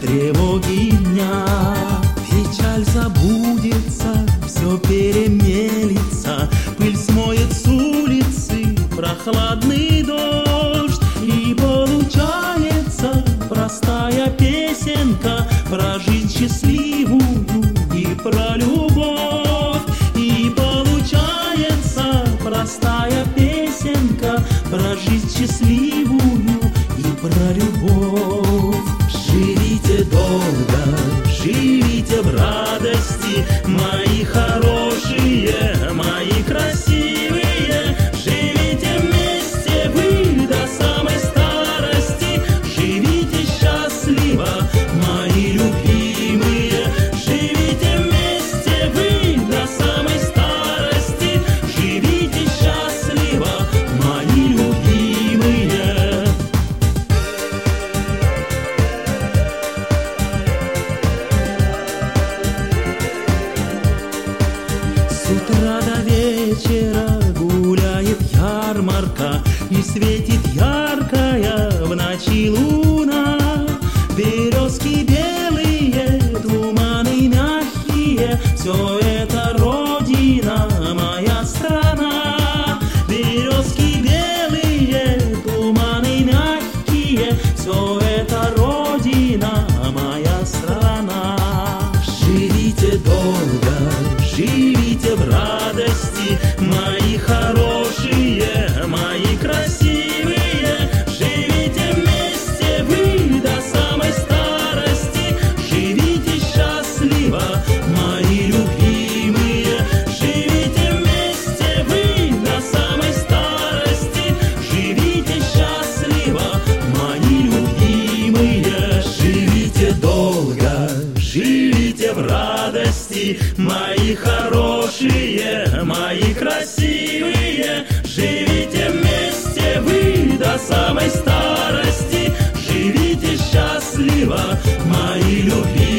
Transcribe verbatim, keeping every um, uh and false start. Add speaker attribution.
Speaker 1: тревоги дня. Печаль забудется, все перемелится, пыль смоет с улицы прохладный дождь. И получается простая песенка про жизнь счастливую и про любовь. И получается простая песенка про жизнь счастливую и про любовь. Живите долго, живите в радости, мои хорошие, мои красивые. Живите вместе вы до самой старости, живите счастливо, мои любимые. Живите вместе вы до самой старости, живите счастливо, мои любимые. С утра до вечера гуляет ярмарка, и светит яркая в ночи луна. Березки белые, туманы мягкие, все это родина, моя страна. Березки белые, туманы мягкие, все это родина, моя страна. Живите долго, живите в радости, мои хорошие, мои красивые. Живите вместе вы до самой старости, живите счастливо, мои любимые. Живите вместе вы до самой старости, живите счастливо, мои любимые. Живите долго, живите в радости, мои хорошие, мои красивые. Живите вместе вы до самой старости, живите счастливо, мои любимые.